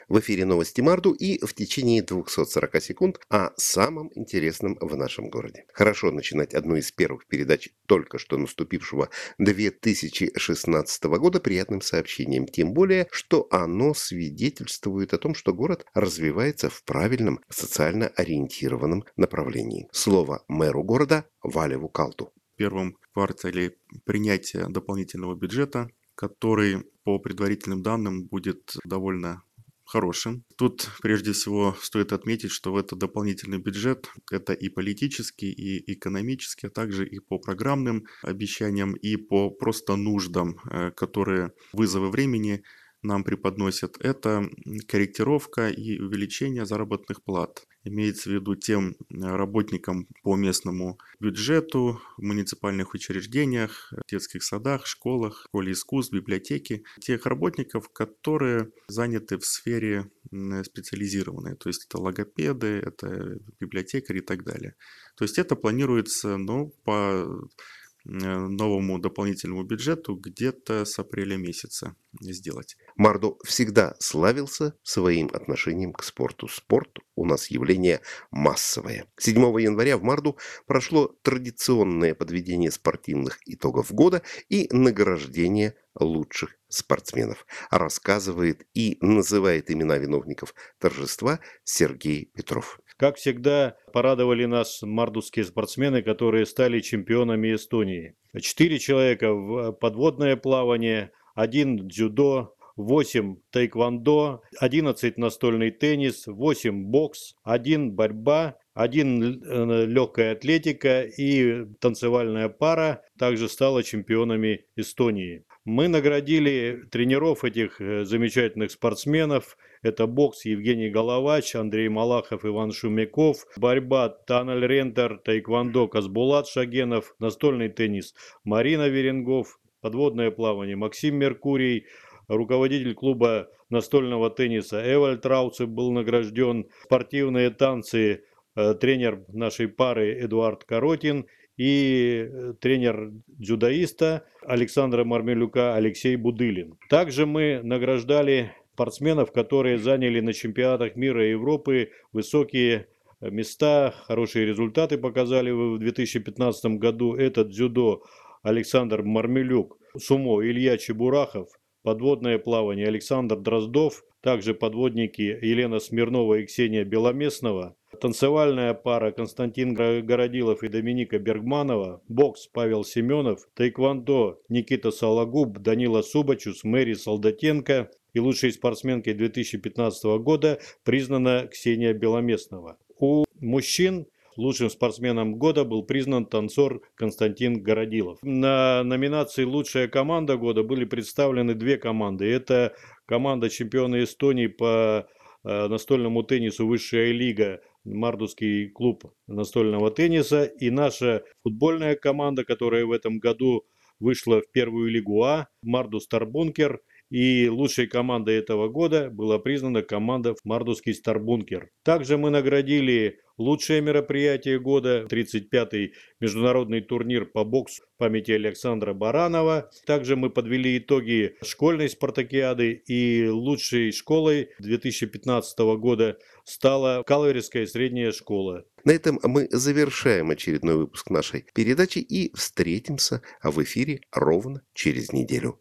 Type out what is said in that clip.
В эфире новости Марду и в течение 240 секунд о самом интересном в нашем городе. Хорошо начинать одну из первых передач только что наступившего 2016 года приятным сообщением, тем более, что оно свидетельствует о том, что город развивается в правильном социально ориентированном направлении. Слово мэру города Валеву Калту. В первом квартале принятия дополнительного бюджета, который по предварительным данным будет довольно хорошим. Тут прежде всего стоит отметить, что этот дополнительный бюджет это и политический, и экономический, а также и по программным обещаниям, и по просто нуждам, которые вызовы времени нам преподносят. Это корректировка и увеличение заработных плат. Имеется в виду тем работникам по местному бюджету, в муниципальных учреждениях, детских садах, школах, школе искусств, библиотеке. Тех работников, которые заняты в сфере специализированной. То есть это логопеды, это библиотекари и так далее. То есть это планируется по новому дополнительному бюджету где-то с апреля месяца сделать. Марду всегда славился своим отношением к спорту. Спорт у нас явление массовое. 7 января в Марду прошло традиционное подведение спортивных итогов года и награждение лучших спортсменов. Рассказывает и называет имена виновников торжества Сергей Петров. Как всегда, порадовали нас мардовские спортсмены, которые стали чемпионами Эстонии. 4 человека в подводное плавание, 1 дзюдо, 8 тайквондо, 11 настольный теннис, 8 бокс, 1 борьба, 1 легкая атлетика и танцевальная пара также стала чемпионами Эстонии. Мы наградили тренеров этих замечательных спортсменов. Это бокс Евгений Головач, Андрей Малахов, Иван Шумяков, борьба Таналь Рентер, тайквондо Казбулат Шагенов, настольный теннис Марина Веренгов, подводное плавание Максим Меркурий, руководитель клуба настольного тенниса Эвальд Рауцев был награжден, спортивные танцы тренер нашей пары Эдуард Коротин и тренер дзюдоиста Александра Мармелюка Алексей Будылин. Также мы награждали спортсменов, которые заняли на чемпионатах мира и Европы высокие места, хорошие результаты показали в 2015 году. Это дзюдо Александр Мармелюк, сумо Илья Чебурахов, подводное плавание Александр Дроздов, также подводники Елена Смирнова и Ксения Беломеснова, танцевальная пара Константин Городилов и Доминика Бергманова, бокс Павел Семенов, тайквондо Никита Сологуб, Данила Субачус, Мэри Солдатенко и лучшей спортсменкой 2015 года признана Ксения Беломеснова. У мужчин лучшим спортсменом года был признан танцор Константин Городилов. На номинации «Лучшая команда года» были представлены две команды. Это команда чемпиона Эстонии по настольному теннису «Высшая лига», Мардовский клуб настольного тенниса, и наша футбольная команда, которая в этом году вышла в первую лигу А, Мардус Старбункер. И лучшей командой этого года была признана команда Мардовский Старбункер. Также мы наградили лучшее мероприятие года, 35-й международный турнир по боксу в памяти Александра Баранова. Также мы подвели итоги школьной спартакиады, и лучшей школой 2015 года стала Калверская средняя школа. На этом мы завершаем очередной выпуск нашей передачи и встретимся в эфире ровно через неделю.